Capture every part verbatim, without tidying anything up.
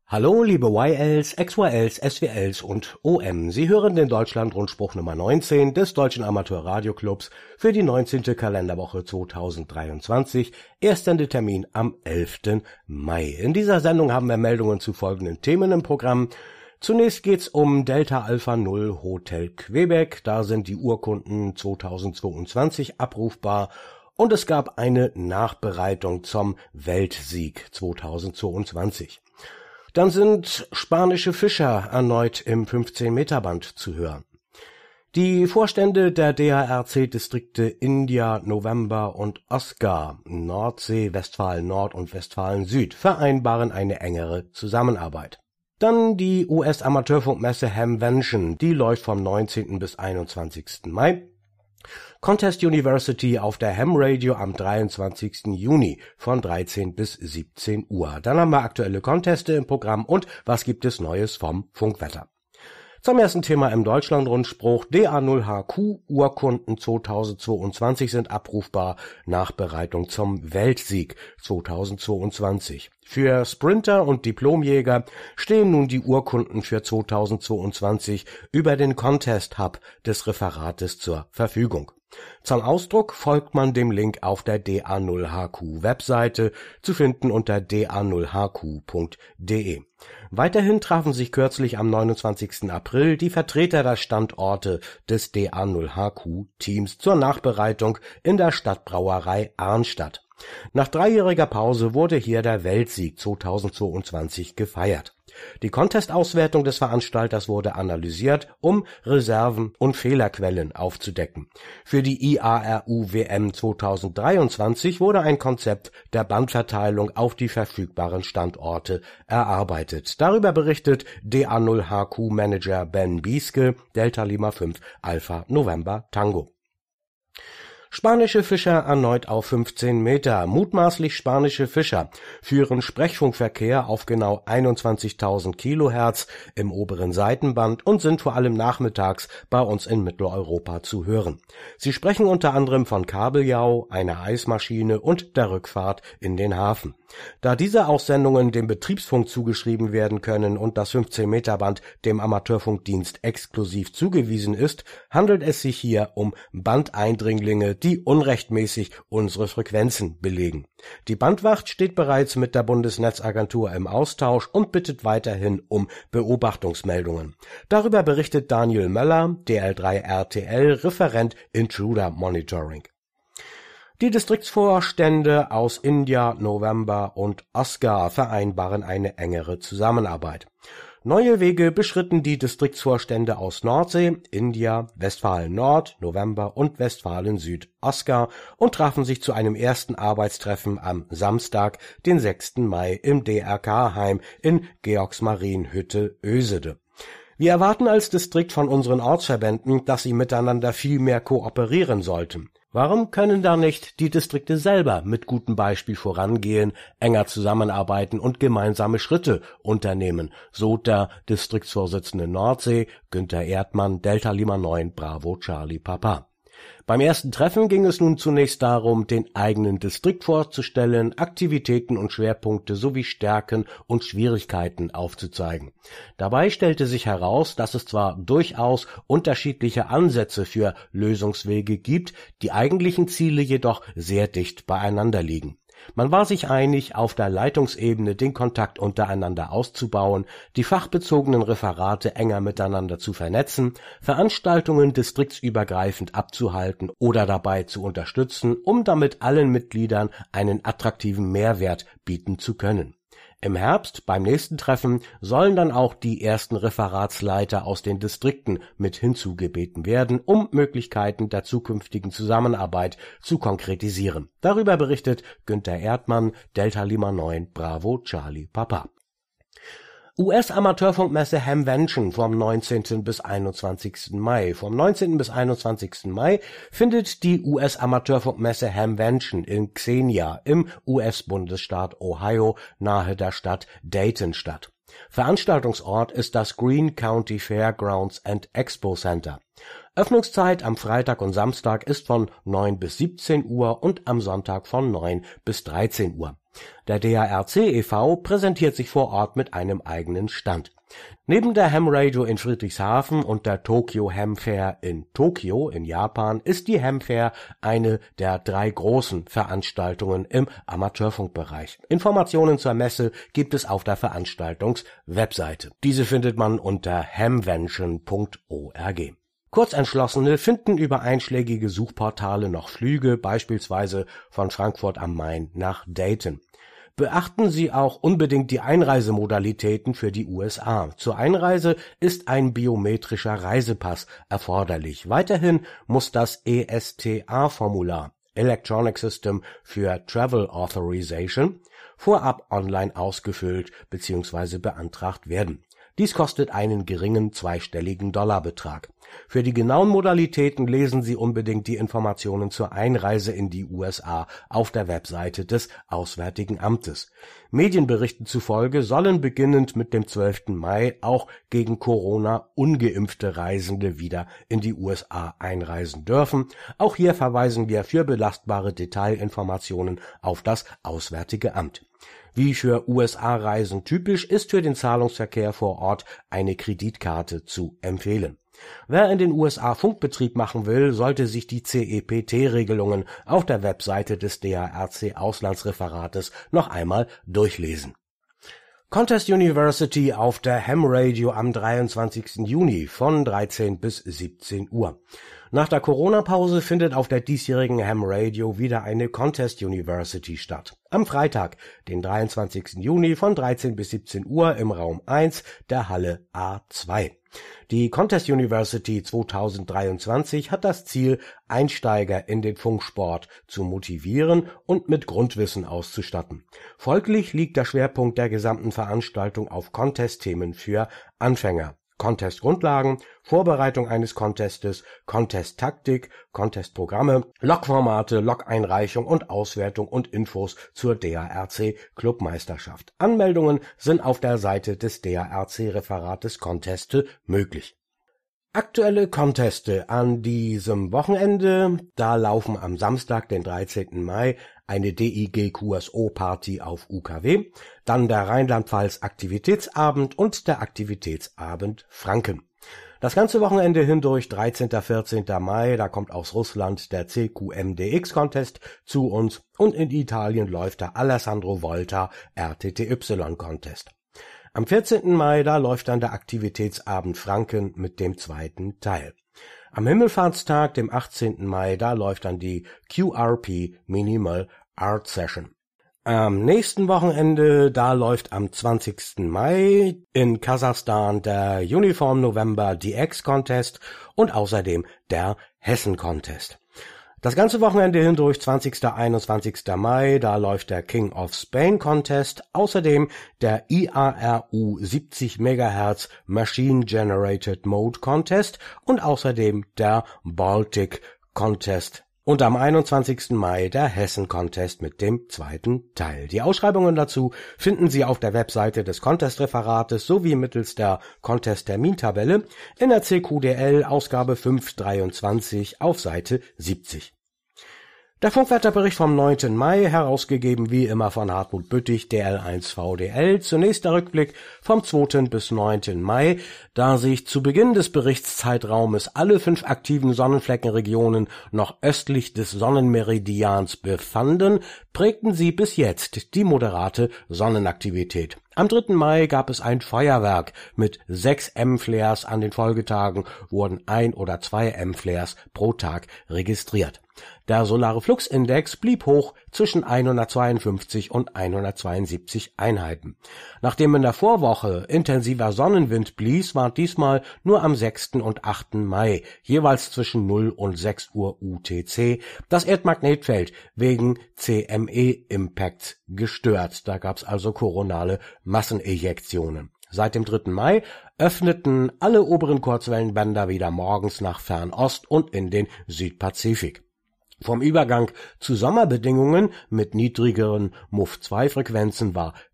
Hallo liebe Y Ls, X Y Ls, S W Ls und O M. Sie hören den Deutschlandrundspruch Nummer neunzehn des Deutschen Amateur-Radio-Clubs für die neunzehnte Kalenderwoche zweitausenddreiundzwanzig, erster Termin am elften Mai. In dieser Sendung haben wir Meldungen zu folgenden Themen im Programm. Zunächst geht's um Delta Alpha Null Hotel Quebec, da sind die Urkunden zweitausendzweiundzwanzig abrufbar und es gab eine Nachbereitung zum Weltsieg zweitausendzweiundzwanzig. Dann sind spanische Fischer erneut im fünfzehn Meter Band zu hören. Die Vorstände der D H R C-Distrikte India, November und Oscar, Nordsee, Westfalen-Nord und Westfalen-Süd vereinbaren eine engere Zusammenarbeit. Dann die U S-Amateurfunkmesse Hamvention, die läuft vom neunzehnten bis einundzwanzigsten Mai. Contest University auf der Ham Radio am dreiundzwanzigsten Juni von dreizehn bis siebzehn Uhr. Dann haben wir aktuelle Conteste im Programm und was gibt es Neues vom Funkwetter. Zum ersten Thema im Deutschlandrundspruch. D A null H Q Urkunden zweitausendzweiundzwanzig sind abrufbar. Nachbereitung zum Weltsieg zweitausendzweiundzwanzig. Für Sprinter und Diplomjäger stehen nun die Urkunden für zweitausendzweiundzwanzig über den Contest Hub des Referates zur Verfügung. Zum Ausdruck folgt man dem Link auf der D A null H Q Webseite, zu finden unter d a null h q punkt d e. Weiterhin trafen sich kürzlich am neunundzwanzigsten April die Vertreter der Standorte des D A null H Q Teams zur Nachbereitung in der Stadtbrauerei Arnstadt. Nach dreijähriger Pause wurde hier der Weltsieg zweitausendzweiundzwanzig gefeiert. Die Contest-Auswertung des Veranstalters wurde analysiert, um Reserven und Fehlerquellen aufzudecken. Für die I A R U W M zweitausenddreiundzwanzig wurde ein Konzept der Bandverteilung auf die verfügbaren Standorte erarbeitet. Darüber berichtet D A null H Q Manager Ben Bieske, Delta Lima fünf Alpha November Tango. Spanische Fischer erneut auf fünfzehn Meter. Mutmaßlich spanische Fischer führen Sprechfunkverkehr auf genau einundzwanzigtausend Kilohertz im oberen Seitenband und sind vor allem nachmittags bei uns in Mitteleuropa zu hören. Sie sprechen unter anderem von Kabeljau, einer Eismaschine und der Rückfahrt in den Hafen. Da diese Aussendungen dem Betriebsfunk zugeschrieben werden können und das fünfzehn Meter Band dem Amateurfunkdienst exklusiv zugewiesen ist, handelt es sich hier um Bandeindringlinge, die unrechtmäßig unsere Frequenzen belegen. Die Bandwacht steht bereits mit der Bundesnetzagentur im Austausch und bittet weiterhin um Beobachtungsmeldungen. Darüber berichtet Daniel Möller, D L drei R T L, Referent Intruder Monitoring. Die Distriktsvorstände aus India, November und Oscar vereinbaren eine engere Zusammenarbeit. Neue Wege beschritten die Distriktsvorstände aus Nordsee, India, Westfalen-Nord, November und Westfalen-Süd, Oscar und trafen sich zu einem ersten Arbeitstreffen am Samstag, den sechsten Mai im D R K-Heim in Georgsmarienhütte, Ösede. Wir erwarten als Distrikt von unseren Ortsverbänden, dass sie miteinander viel mehr kooperieren sollten. Warum können da nicht die Distrikte selber mit gutem Beispiel vorangehen, enger zusammenarbeiten und gemeinsame Schritte unternehmen, so der Distriktsvorsitzende Nordsee, Günther Erdmann, Delta Lima neun, Bravo Charlie Papa. Beim ersten Treffen ging es nun zunächst darum, den eigenen Distrikt vorzustellen, Aktivitäten und Schwerpunkte sowie Stärken und Schwierigkeiten aufzuzeigen. Dabei stellte sich heraus, dass es zwar durchaus unterschiedliche Ansätze für Lösungswege gibt, die eigentlichen Ziele jedoch sehr dicht beieinander liegen. Man war sich einig, auf der Leitungsebene den Kontakt untereinander auszubauen, die fachbezogenen Referate enger miteinander zu vernetzen, Veranstaltungen distriktsübergreifend abzuhalten oder dabei zu unterstützen, um damit allen Mitgliedern einen attraktiven Mehrwert bieten zu können. Im Herbst, beim nächsten Treffen, sollen dann auch die ersten Referatsleiter aus den Distrikten mit hinzugebeten werden, um Möglichkeiten der zukünftigen Zusammenarbeit zu konkretisieren. Darüber berichtet Günther Erdmann, Delta Lima neun, Bravo Charlie Papa. U S-Amateurfunkmesse Hamvention vom neunzehnten bis einundzwanzigsten Mai. Vom neunzehnten bis einundzwanzigsten Mai findet die U S-Amateurfunkmesse Hamvention in Xenia im U S-Bundesstaat Ohio nahe der Stadt Dayton statt. Veranstaltungsort ist das Greene County Fairgrounds and Expo Center. Öffnungszeit am Freitag und Samstag ist von neun bis siebzehn Uhr und am Sonntag von neun bis dreizehn Uhr. Der D A R C e V präsentiert sich vor Ort mit einem eigenen Stand. Neben der Ham Radio in Friedrichshafen und der Tokyo Ham Fair in Tokio in Japan ist die Ham Fair eine der drei großen Veranstaltungen im Amateurfunkbereich. Informationen zur Messe gibt es auf der Veranstaltungswebseite. Diese findet man unter hamvention punkt org. Kurzentschlossene finden über einschlägige Suchportale noch Flüge, beispielsweise von Frankfurt am Main nach Dayton. Beachten Sie auch unbedingt die Einreisemodalitäten für die U S A. Zur Einreise ist ein biometrischer Reisepass erforderlich. Weiterhin muss das E S T A-Formular Electronic System for Travel Authorization vorab online ausgefüllt bzw. beantragt werden. Dies kostet einen geringen zweistelligen Dollarbetrag. Für die genauen Modalitäten lesen Sie unbedingt die Informationen zur Einreise in die U S A auf der Webseite des Auswärtigen Amtes. Medienberichten zufolge sollen beginnend mit dem zwölften Mai auch gegen Corona ungeimpfte Reisende wieder in die U S A einreisen dürfen. Auch hier verweisen wir für belastbare Detailinformationen auf das Auswärtige Amt. Wie für U S A-Reisen typisch ist für den Zahlungsverkehr vor Ort eine Kreditkarte zu empfehlen. Wer in den U S A Funkbetrieb machen will, sollte sich die C E P T-Regelungen auf der Webseite des D A R C-Auslandsreferates noch einmal durchlesen. Contest University auf der Ham Radio am dreiundzwanzigsten Juni von dreizehn bis siebzehn Uhr. Nach der Corona-Pause findet auf der diesjährigen Ham Radio wieder eine Contest University statt. Am Freitag, den dreiundzwanzigsten Juni von dreizehn bis siebzehn Uhr im Raum eins der Halle A zwei. Die Contest University zweitausenddreiundzwanzig hat das Ziel, Einsteiger in den Funksport zu motivieren und mit Grundwissen auszustatten. Folglich liegt der Schwerpunkt der gesamten Veranstaltung auf Contest-Themen für Anfänger. Contest-Grundlagen, Vorbereitung eines Contestes, Contest-Taktik, Contest-Programme, Log-Formate, Log-Einreichung und Auswertung und Infos zur D A R C-Clubmeisterschaft. Anmeldungen sind auf der Seite des D A R C-Referates Conteste möglich. Aktuelle Conteste an diesem Wochenende, da laufen am Samstag, den dreizehnten Mai, eine D I G Q S O-Party auf U K W, dann der Rheinland-Pfalz-Aktivitätsabend und der Aktivitätsabend Franken. Das ganze Wochenende hindurch, dreizehnten vierzehnten Mai, da kommt aus Russland der C Q M D X-Contest zu uns und in Italien läuft der Alessandro Volta R T T Y-Contest. Am vierzehnten Mai, da läuft dann der Aktivitätsabend Franken mit dem zweiten Teil. Am Himmelfahrtstag, dem achtzehnten Mai, da läuft dann die Q R P Minimal Art Session. Am nächsten Wochenende, da läuft am zwanzigsten Mai in Kasachstan der Uniform November D X Contest und außerdem der Hessen Contest. Das ganze Wochenende hindurch, zwanzigsten bis einundzwanzigsten Mai, da läuft der King of Spain Contest, außerdem der I A R U siebzig Megahertz Machine Generated Mode Contest und außerdem der Baltic Contest. Und am einundzwanzigsten Mai der Hessen Contest mit dem zweiten Teil. Die Ausschreibungen dazu finden Sie auf der Webseite des Contest-Referates sowie mittels der Contest-Termintabelle in der C Q D L Ausgabe fünf dreiundzwanzig auf Seite siebzig. Der Funkwetterbericht vom neunten Mai, herausgegeben wie immer von Hartmut Büttig, D L eins V D L. Zunächst der Rückblick vom zweiten bis neunten Mai. Da sich zu Beginn des Berichtszeitraumes alle fünf aktiven Sonnenfleckenregionen noch östlich des Sonnenmeridians befanden, prägten sie bis jetzt die moderate Sonnenaktivität. Am dritten Mai gab es ein Feuerwerk. Mit sechs M-Flares an den Folgetagen wurden ein oder zwei M-Flares pro Tag registriert. Der solare Fluxindex blieb hoch zwischen hundertzweiundfünfzig und hundertzweiundsiebzig Einheiten. Nachdem in der Vorwoche intensiver Sonnenwind blies, war diesmal nur am sechsten und achten Mai, jeweils zwischen null und sechs Uhr U T C, das Erdmagnetfeld wegen C M E-Impacts gestört. Da gab's also koronale Massenejektionen. Seit dem dritten Mai öffneten alle oberen Kurzwellenbänder wieder morgens nach Fernost und in den Südpazifik. Vom Übergang zu Sommerbedingungen mit niedrigeren M U F zwei Frequenzen war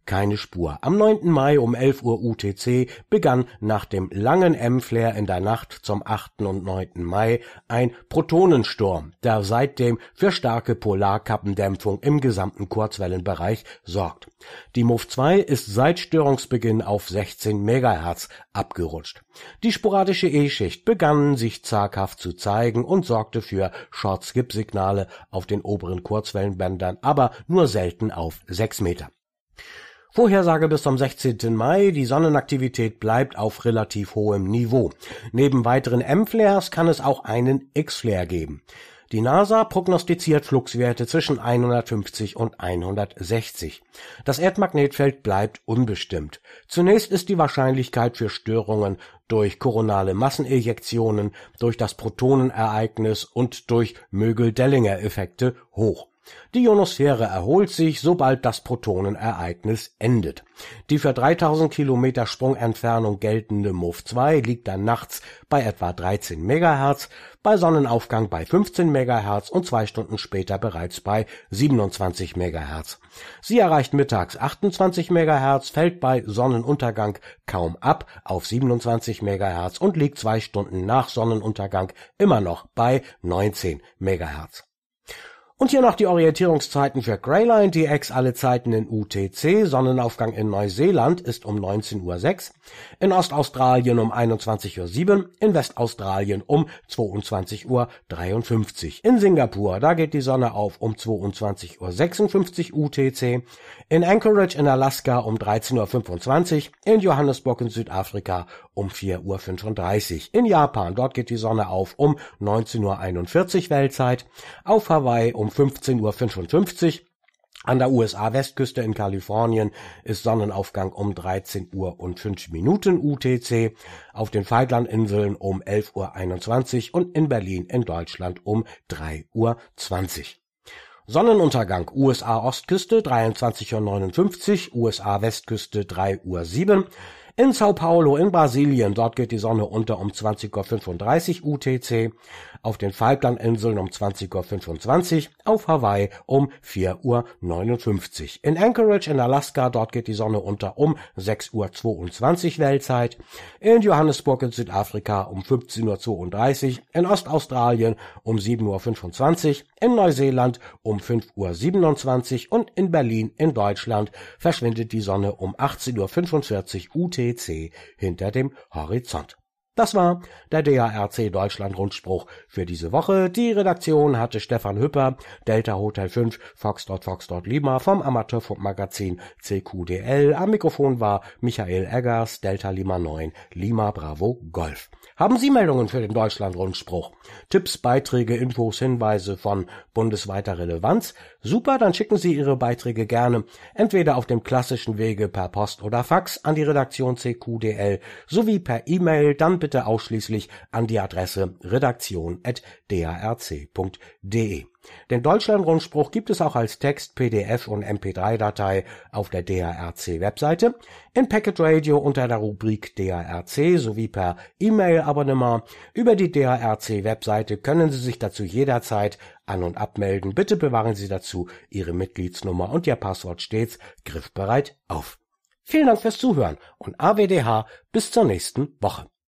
Keine Spur. Am neunten Mai um elf Uhr U T C begann nach dem langen M-Flare in der Nacht zum achten und neunten Mai ein Protonensturm, der seitdem für starke Polarkappendämpfung im gesamten Kurzwellenbereich sorgt. Die M O V zwei ist seit Störungsbeginn auf sechzehn Megahertz abgerutscht. Die sporadische E-Schicht begann sich zaghaft zu zeigen und sorgte für Short-Skip-Signale auf den oberen Kurzwellenbändern, aber nur selten auf sechs Meter. Vorhersage bis zum sechzehnten Mai, die Sonnenaktivität bleibt auf relativ hohem Niveau. Neben weiteren M-Flares kann es auch einen X-Flare geben. Die NASA prognostiziert Fluxwerte zwischen hundertfünfzig und hundertsechzig. Das Erdmagnetfeld bleibt unbestimmt. Zunächst ist die Wahrscheinlichkeit für Störungen durch koronale Massenejektionen, durch das Protonenereignis und durch Mögel-Dellinger-Effekte hoch. Die Ionosphäre erholt sich, sobald das Protonenereignis endet. Die für dreitausend Kilometer Sprungentfernung geltende M O V zwei liegt dann nachts bei etwa dreizehn Megahertz, bei Sonnenaufgang bei fünfzehn Megahertz und zwei Stunden später bereits bei siebenundzwanzig Megahertz. Sie erreicht mittags achtundzwanzig Megahertz, fällt bei Sonnenuntergang kaum ab auf siebenundzwanzig Megahertz und liegt zwei Stunden nach Sonnenuntergang immer noch bei neunzehn Megahertz. Und hier noch die Orientierungszeiten für Greyline D X, alle Zeiten in U T C. Sonnenaufgang in Neuseeland ist um neunzehn Uhr sechs, in Ostaustralien um einundzwanzig Uhr sieben, in Westaustralien um zweiundzwanzig Uhr dreiundfünfzig. In Singapur, da geht die Sonne auf um zweiundzwanzig Uhr sechsundfünfzig U T C, in Anchorage in Alaska um dreizehn Uhr fünfundzwanzig, in Johannesburg in Südafrika um vier Uhr fünfunddreißig. In Japan, dort geht die Sonne auf um neunzehn Uhr einundvierzig Weltzeit, auf Hawaii um fünfzehn Uhr fünfundfünfzig, an der U S A-Westküste in Kalifornien ist Sonnenaufgang um dreizehn Uhr und fünf Minuten U T C, auf den Falklandinseln um elf Uhr einundzwanzig und in Berlin in Deutschland um drei Uhr zwanzig. Sonnenuntergang U S A-Ostküste dreiundzwanzig Uhr neunundfünfzig, U S A-Westküste drei Uhr sieben, in Sao Paulo in Brasilien, dort geht die Sonne unter um zwanzig Uhr fünfunddreißig U T C, auf den Falklandinseln um zwanzig Uhr fünfundzwanzig, auf Hawaii um vier Uhr neunundfünfzig. In Anchorage in Alaska, dort geht die Sonne unter um sechs Uhr zweiundzwanzig Weltzeit, in Johannesburg in Südafrika um fünfzehn Uhr zweiunddreißig, in Ostaustralien um sieben Uhr fünfundzwanzig, in Neuseeland um fünf Uhr siebenundzwanzig und in Berlin in Deutschland verschwindet die Sonne um achtzehn Uhr fünfundvierzig U T C hinter dem Horizont. Das war der D A R C Deutschland Rundspruch für diese Woche. Die Redaktion hatte Stefan Hüpper, Delta Hotel fünf, Foxtrot Foxtrot Lima vom Amateurfunkmagazin C Q D L. Am Mikrofon war Michael Eggers, Delta Lima neun, Lima Bravo Golf. Haben Sie Meldungen für den Deutschland Rundspruch? Tipps, Beiträge, Infos, Hinweise von bundesweiter Relevanz? Super, dann schicken Sie Ihre Beiträge gerne entweder auf dem klassischen Wege per Post oder Fax an die Redaktion C Q D L sowie per E-Mail, dann bitte ausschließlich an die Adresse redaktion at d a r c punkt d e. Den Deutschland-Rundspruch gibt es auch als Text, P D F und M P drei Datei auf der D A R C-Webseite, in Packet Radio unter der Rubrik D A R C sowie per E-Mail-Abonnement. Über die D A R C-Webseite können Sie sich dazu jederzeit an- und abmelden. Bitte bewahren Sie dazu Ihre Mitgliedsnummer und Ihr Passwort stets griffbereit auf. Vielen Dank fürs Zuhören und A W D H bis zur nächsten Woche.